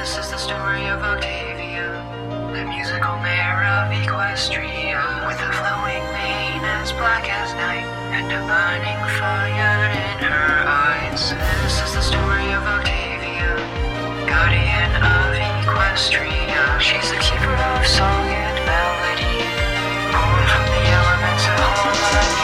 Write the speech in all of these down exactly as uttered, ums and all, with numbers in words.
This is the story of Octavia, the musical mayor of Equestria, with a flowing mane as black as night and a burning fire in her eyes. This is the story of Octavia, guardian of Equestria. She's the keeper of song and melody, born from the elements of harmony.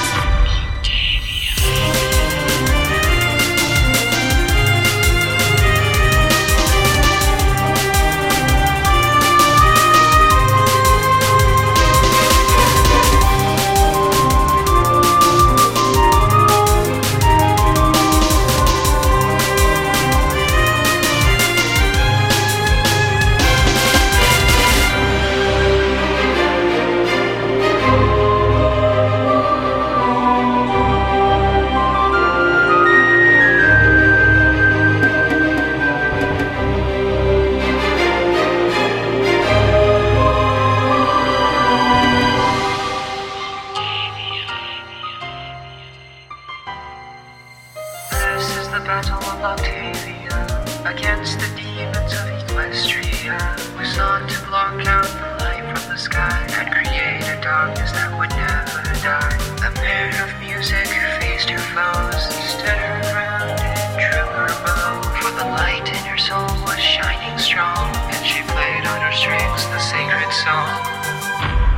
This is the battle of Octavia against the demons of Equestria, who sought to block out the light from the sky and create a darkness that would never die. The pair of music faced her foes, stood her ground and drew her bow, for the light in her soul was shining strong, and she played on her strings the sacred song.